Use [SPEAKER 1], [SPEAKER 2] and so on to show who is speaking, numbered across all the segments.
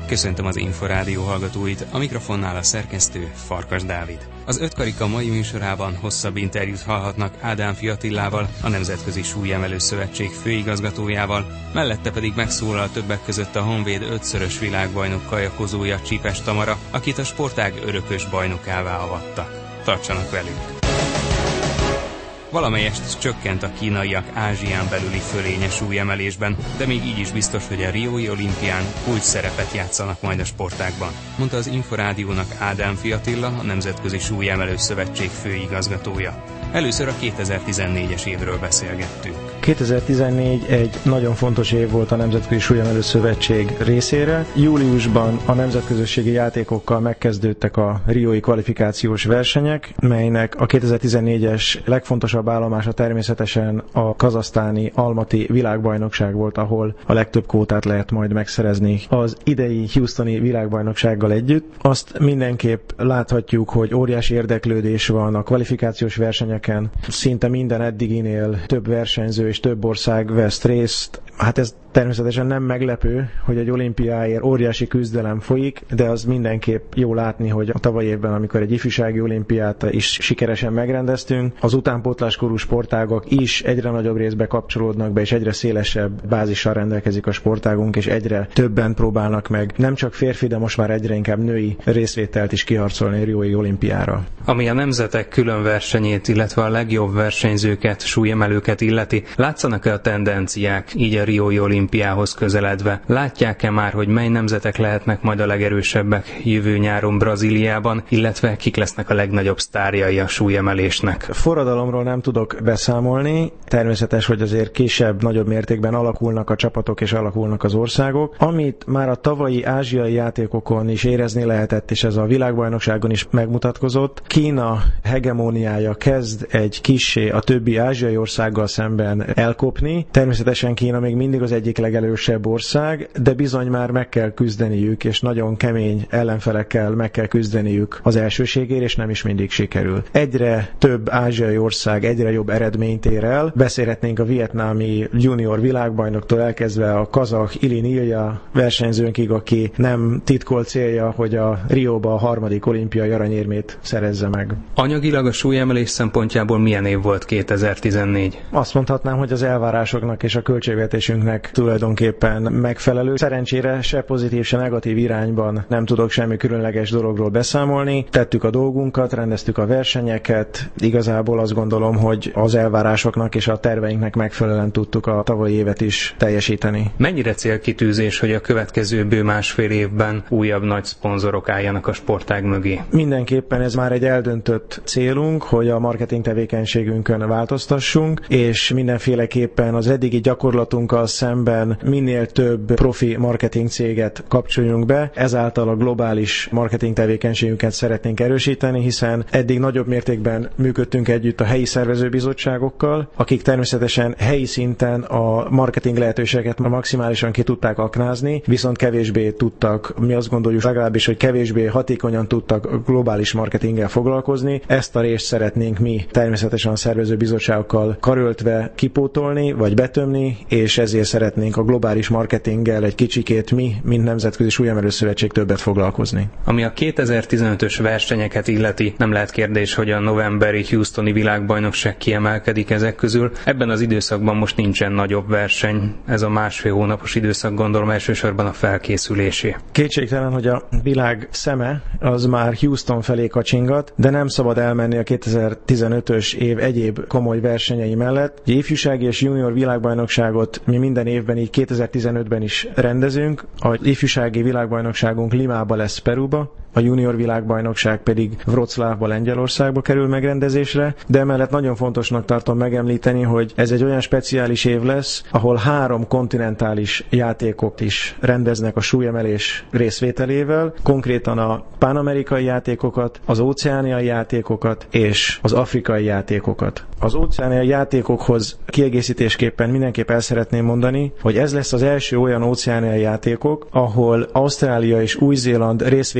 [SPEAKER 1] Köszöntöm az Inforádió hallgatóit, a mikrofonnál a szerkesztő Farkas Dávid. Az Ötkarika mai műsorában hosszabb interjút hallhatnak Ádám Attilával, a Nemzetközi Súlyemelő Szövetség főigazgatójával, mellette pedig megszólal többek között a Honvéd 5-szörös világbajnok kajakozója Csipes Tamara, akit a sportág örökös bajnokává avattak. Tartsanak velünk! Valamelyest csökkent a kínaiak Ázsián belüli fölénye súlyemelésben, de még így is biztos, hogy a riói olimpián kulcs szerepet játszanak majd a sportágban, mondta az Inforádiónak Ádám Attila, a Nemzetközi Súlyemelő Szövetség főigazgatója. Először a 2014-es évről beszélgettünk.
[SPEAKER 2] 2014 egy nagyon fontos év volt a Nemzetközi Súlyemelő Szövetség részére. Júliusban a nemzetközösségi játékokkal megkezdődtek a riói kvalifikációs versenyek, melynek a 2014-es legfontosabb állomása természetesen a kazahsztáni Almati világbajnokság volt, ahol a legtöbb kvótát lehet majd megszerezni az idei Houstoni világbajnoksággal együtt. Azt mindenképp láthatjuk, hogy óriási érdeklődés van a kvalifikációs versenyeken. Szinte minden eddiginél több versenyző és több ország vesz részt. Hát ez természetesen nem meglepő, hogy egy olimpiáért óriási küzdelem folyik, de az mindenképp jó látni, hogy a tavaly évben, amikor egy ifjúsági olimpiát is sikeresen megrendeztünk, az utánpótláskorú sportágak is egyre nagyobb részbe kapcsolódnak be, és egyre szélesebb bázissal rendelkezik a sportágunk, és egyre többen próbálnak meg nem csak férfi, de most már egyre inkább női részvételt is kiharcolni a riói olimpiára.
[SPEAKER 1] Ami a nemzetek külön versenyét, illetve a legjobb versenyzőket, súlyemelőket illeti, látszanak-e a tendenciák így a riói olimpiához közeledve? Látják-e már, hogy mely nemzetek lehetnek majd a legerősebbek jövő nyáron Brazíliában, illetve kik lesznek a legnagyobb sztárjai a súlyemelésnek?
[SPEAKER 2] Forradalomról nem tudok beszámolni. Természetes, hogy azért kisebb, nagyobb mértékben alakulnak a csapatok és alakulnak az országok. Amit már a tavalyi ázsiai játékokon is érezni lehetett, és ez a világbajnokságon is megmutatkozott, Kína hegemóniája kezd egy kissé a többi ázsiai országgal szemben elkopni. Természetesen Kína még mindig az egyik legelősebb ország, de bizony már meg kell küzdeniük, és nagyon kemény ellenfelekkel meg kell küzdeniük az elsőségért, és nem is mindig sikerül. Egyre több ázsiai ország egyre jobb eredményt ér el. Beszélhetnénk a vietnámi junior világbajnoktól elkezdve a kazah Ilin Ilja versenyzőnkig, aki nem titkolt célja, hogy a Rióba a 3. olimpiai aranyérmét szerezze meg.
[SPEAKER 1] Anyagilag a súlyemelés szempontjából milyen év volt 2014?
[SPEAKER 2] Azt mondhatnám, hogy az elvárásoknak és a költségvetésünknek tulajdonképpen megfelelő. Szerencsére se pozitív, se negatív irányban nem tudok semmi különleges dologról beszámolni. Tettük a dolgunkat, rendeztük a versenyeket. Igazából azt gondolom, hogy az elvárásoknak és a terveinknek megfelelően tudtuk a tavalyi évet is teljesíteni.
[SPEAKER 1] Mennyire célkitűzés, hogy a következő bő másfél évben újabb nagy szponzorok álljanak a sportág mögé?
[SPEAKER 2] Mindenképpen ez már egy eldöntött célunk, hogy a marketing tevékenységünkön változtassunk, és mindenféleképpen az eddigi gyakorlatunkkal szemben minél több profi marketing céget kapcsoljunk be. Ezáltal a globális marketing tevékenységünket szeretnénk erősíteni, hiszen eddig nagyobb mértékben működtünk együtt a helyi szervezőbizottságokkal, akik természetesen helyi szinten a marketing lehetőségeket maximálisan ki tudták aknázni, viszont kevésbé tudtak, mi azt gondoljuk legalábbis, hogy kevésbé hatékonyan tudtak globális marketinggel foglalkozni. Ezt a részt szeretnénk mi természetesen a szervezőbizottságokkal karöltve kipótolni, vagy betömni, és ezért szeretnénk a globális marketinggel egy kicsikét mi, mint Nemzetközi Súlyemelő Szövetség többet foglalkozni.
[SPEAKER 1] Ami a 2015-ös versenyeket illeti, nem lehet kérdés, hogy a novemberi Houstoni világbajnokság kiemelkedik ezek közül. Ebben az időszakban most nincsen nagyobb verseny. Ez a másfél hónapos időszak, gondolom, elsősorban a felkészülésé.
[SPEAKER 2] Kétségtelen, hogy a világ szeme az már Houston felé kacsingat, de nem szabad elmenni a 2015-ös év egyéb komoly versenyei mellett. Egy ifjúsági és junior világbajnokságot mi minden évben így 2015-ben is rendezünk. Az ifjúsági világbajnokságunk Limába lesz, Peruba, a junior világbajnokság pedig Wroclawba, Lengyelországba kerül megrendezésre, de emellett nagyon fontosnak tartom megemlíteni, hogy ez egy olyan speciális év lesz, ahol 3 kontinentális játékot is rendeznek a súlyemelés részvételével, konkrétan a pánamerikai játékokat, az óceániai játékokat és az afrikai játékokat. Az óceániai játékokhoz kiegészítésképpen mindenképp el szeretném mondani, hogy ez lesz az első olyan óceániai játékok, ahol Ausztrália és Új-Zéland részvételét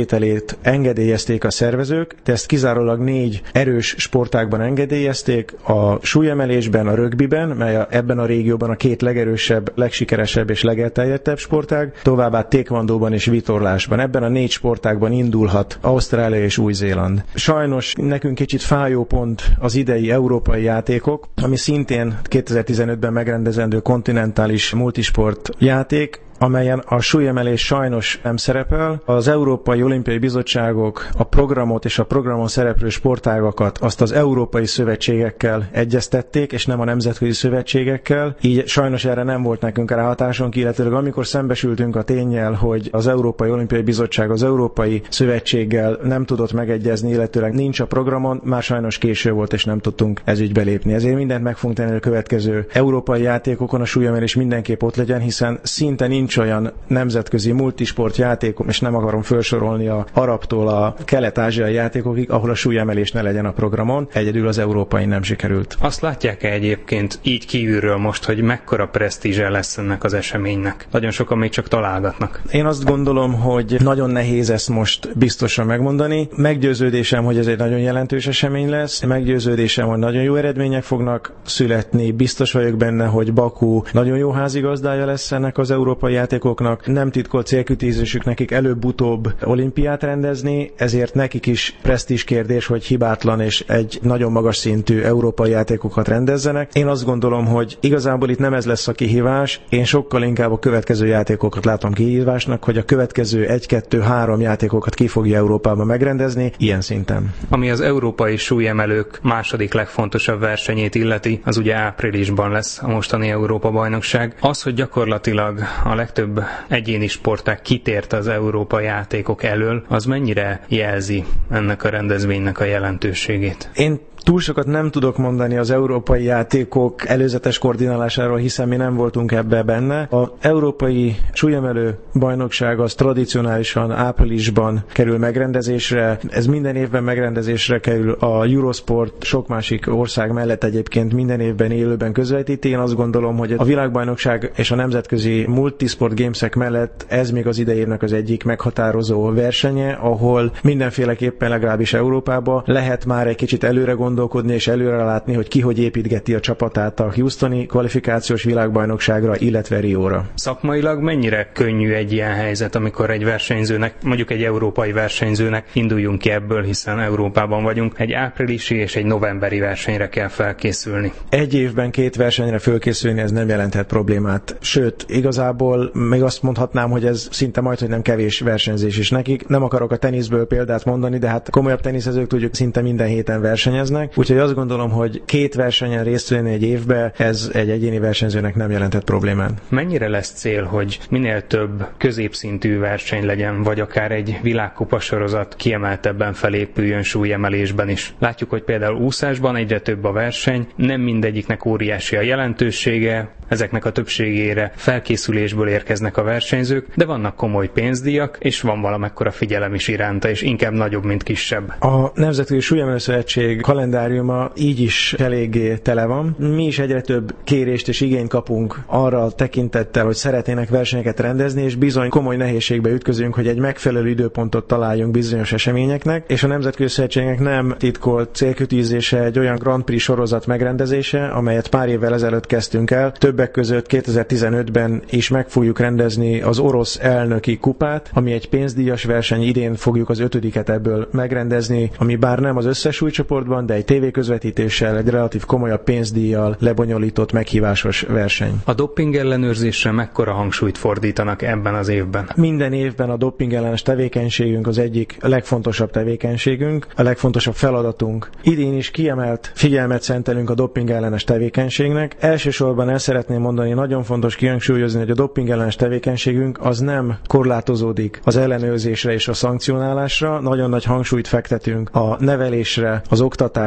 [SPEAKER 2] részvételét engedélyezték a szervezők, de ezt kizárólag 4 erős sportágban engedélyezték, a súlyemelésben, a rögbiben, mely ebben a régióban a 2 legerősebb, legsikeresebb és legelterjedtebb sportág, továbbá taekwondóban és vitorlásban. Ebben a 4 sportágban indulhat Ausztrália és Új-Zéland. Sajnos nekünk kicsit fájó pont az idei európai játékok, ami szintén 2015-ben megrendezendő kontinentális multisport játék, amelyen a súlyemelés sajnos nem szerepel. Az Európai Olimpiai Bizottságok a programot és a programon szereplő sportágakat azt az európai szövetségekkel egyeztették, és nem a nemzetközi szövetségekkel. Így sajnos erre nem volt nekünk ráhatásunk, illetőleg amikor szembesültünk a ténnyel, hogy az Európai Olimpiai Bizottság az Európai Szövetséggel nem tudott megegyezni, illetőleg nincs a programon, már sajnos késő volt, és nem tudtunk ezügybe lépni. Ezért mindent meg fogunk tenni, a következő európai játékokon a súlyemelés mindenképp ott legyen, hiszen szinte nincs olyan nemzetközi multisport játékok, és nem akarom felsorolni a arabtól a kelet-ázsiai játékokig, ahol a súlyemelés ne legyen a programon, egyedül az európai nem sikerült.
[SPEAKER 1] Azt látják-e egyébként így kívülről most, hogy mekkora presztízse lesz ennek az eseménynek? Nagyon sokan még csak találgatnak.
[SPEAKER 2] Én azt gondolom, hogy nagyon nehéz ezt most biztosan megmondani. Meggyőződésem, hogy ez egy nagyon jelentős esemény lesz. Meggyőződésem, hogy nagyon jó eredmények fognak születni. Biztos vagyok benne, hogy Baku nagyon jó házigazdája lesz ennek az európai játékoknak. Nem titkolt célkitűzésük nekik előbb-utóbb olimpiát rendezni, ezért nekik is presztízs kérdés, hogy hibátlan és egy nagyon magas szintű európai játékokat rendezzenek. Én azt gondolom, hogy igazából itt nem ez lesz a kihívás, én sokkal inkább a következő játékokat látom kihívásnak, hogy a következő 1-2-3 játékokat ki fogja Európában megrendezni, ilyen szinten.
[SPEAKER 1] Ami az európai súlyemelők második legfontosabb versenyét illeti, az ugye áprilisban lesz a mostani Európa-bajnokság. Az, hogy gyakorlatilag a legtöbb egyéni sportág kitért az európai játékok elől, az mennyire jelzi ennek a rendezvénynek a jelentőségét?
[SPEAKER 2] Én túl sokat nem tudok mondani az európai játékok előzetes koordinálásáról, hiszen mi nem voltunk ebbe benne. Az európai súlyemelő bajnokság az tradicionálisan áprilisban kerül megrendezésre. Ez minden évben megrendezésre kerül. A Eurosport sok másik ország mellett egyébként minden évben élőben közvetíti. Én azt gondolom, hogy a világbajnokság és a nemzetközi multisport gamesek mellett ez még az idei évnek az egyik meghatározó versenye, ahol mindenféleképpen legalábbis Európában lehet már egy kicsit előre gondolkodni és előre látni, hogy ki hogy építgeti a csapatát a Houstoni kvalifikációs világbajnokságra, illetve Rióra.
[SPEAKER 1] Szakmailag mennyire könnyű egy ilyen helyzet, amikor egy versenyzőnek, mondjuk egy európai versenyzőnek, induljunk ki ebből, hiszen Európában vagyunk, egy áprilisi és egy novemberi versenyre kell felkészülni?
[SPEAKER 2] Egy évben 2 versenyre felkészülni, ez nem jelenthet problémát. Sőt, igazából még azt mondhatnám, hogy ez szinte majdhogy nem kevés versenyzés is nekik. Nem akarok a teniszből példát mondani, de hát komolyabb teniszezők tudjuk szinte minden héten versenyeznek. Úgyhogy azt gondolom, hogy 2 versenyen részt venni egy évbe, ez egy egyéni versenyzőnek nem jelentett problémát.
[SPEAKER 1] Mennyire lesz cél, hogy minél több középszintű verseny legyen, vagy akár egy világkupa sorozat kiemeltebben felépüljön súlyemelésben is? Látjuk, hogy például úszásban egyre több a verseny, nem mindegyiknek óriási a jelentősége, ezeknek a többségére felkészülésből érkeznek a versenyzők, de vannak komoly pénzdíjak, és van valamekkora figyelem is iránta, és inkább nagyobb, mint kisebb.
[SPEAKER 2] A Nemzetközi Súlyemelő Szövetség kalendáriuma így is eléggé tele van. Mi is egyre több kérést és igényt kapunk arra tekintettel, hogy szeretnének versenyeket rendezni, és bizony komoly nehézségbe ütközünk, hogy egy megfelelő időpontot találjunk bizonyos eseményeknek, és a Nemzetközi Szövetségnek nem titkolt célkitűzése egy olyan Grand Prix sorozat megrendezése, amelyet pár évvel ezelőtt kezdtünk el. Többek között 2015-ben is meg fogjuk rendezni az orosz elnöki kupát, ami egy pénzdíjas verseny, idén fogjuk az 5. ebből megrendezni, ami bár nem az összes súlycsoportban, de egy tévéközvetítéssel, egy relatív komolyabb pénzdíjjal lebonyolított meghívásos verseny.
[SPEAKER 1] A doping ellenőrzésre mekkora hangsúlyt fordítanak ebben az évben?
[SPEAKER 2] Minden évben a doping ellenes tevékenységünk az egyik legfontosabb tevékenységünk, a legfontosabb feladatunk. Idén is kiemelt figyelmet szentelünk a doping ellenes tevékenységnek. Elsősorban el szeretném mondani, nagyon fontos kihangsúlyozni, hogy a doping ellenes tevékenységünk az nem korlátozódik az ellenőrzésre és a szankcionálásra. Nagyon nagy hangsúlyt fektetünk a nevelésre, az oktatásra,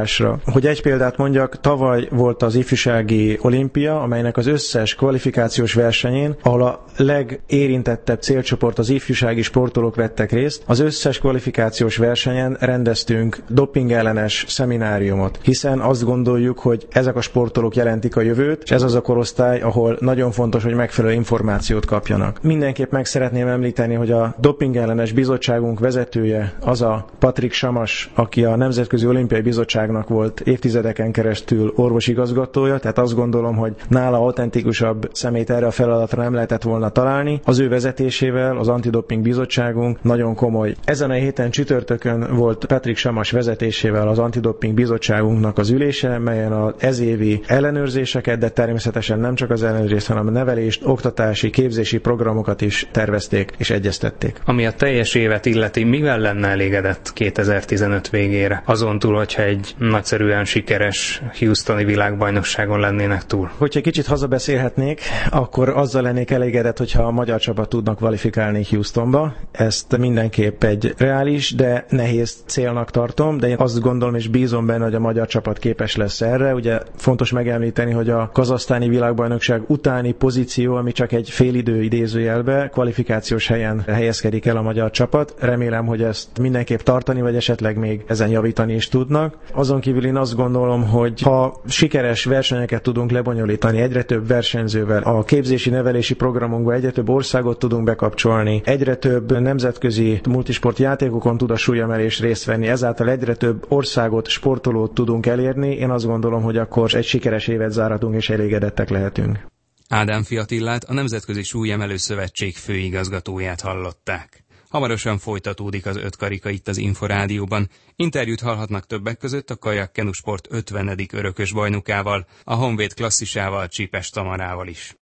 [SPEAKER 2] kihívásra. Hogy egy példát mondjak, tavaly volt az ifjúsági olimpia, amelynek az összes kvalifikációs versenyén, ahol a legérintettebb célcsoport az ifjúsági sportolók vettek részt, az összes kvalifikációs versenyen rendeztünk dopingellenes szemináriumot, hiszen azt gondoljuk, hogy ezek a sportolók jelentik a jövőt, és ez az a korosztály, ahol nagyon fontos, hogy megfelelő információt kapjanak. Mindenképp meg szeretném említeni, hogy a dopingellenes bizottságunk vezetője az a Patrik Samas, aki a Nemzetközi Olimpiai Bizottságnak volt évtizedeken keresztül orvosigazgatója, tehát azt gondolom, hogy nála autentikusabb személyt erre a feladatra nem lehetett volna találni. Az ő vezetésével az Antidoping Bizottságunk nagyon komoly. Ezen a héten csütörtökön volt Patrik Samas vezetésével az Antidoping Bizottságunknak az ülése, melyen az ezévi ellenőrzéseket, de természetesen nem csak az ellenőrzést, hanem a nevelést, oktatási, képzési programokat is tervezték és egyeztették.
[SPEAKER 1] Ami a teljes évet illeti, mivel lenne elégedett 2015 végére? Azon túl, hogyha egy nagyszerűen sikeres Houstoni világbajnokságon lennének túl.
[SPEAKER 2] Hogyha kicsit hazabeszélhetnék, akkor azzal lennék elégedett, hogyha a magyar csapat tudnak kvalifikálni Houstonba. Ezt mindenképp egy reális, de nehéz célnak tartom, de én azt gondolom és bízom benne, hogy a magyar csapat képes lesz erre. Ugye fontos megemlíteni, hogy a kazahsztáni világbajnokság utáni pozíció, ami csak egy félidő idézőjelbe, kvalifikációs helyen helyezkedik el a magyar csapat. Remélem, hogy ezt mindenképp tartani, vagy esetleg még ezen javítani is tudnak. Azon kívül én azt gondolom, hogy ha sikeres versenyeket tudunk lebonyolítani egyre több versenyzővel, a képzési nevelési programunkba egyre több országot tudunk bekapcsolni, egyre több nemzetközi multisport játékokon tud a súlyemelés részt venni, ezáltal egyre több országot, sportolót tudunk elérni. Én azt gondolom, hogy akkor egy sikeres évet zárhatunk és elégedettek lehetünk.
[SPEAKER 1] Ádámfi Attilát, a Nemzetközi Súlyemelő Szövetség főigazgatóját hallották. Hamarosan folytatódik az ötkarika itt az Inforádióban. Interjút hallhatnak többek között a kajak-kenusport 50. örökös bajnokával, a Honvéd klasszisával, Csípes Tamarával is.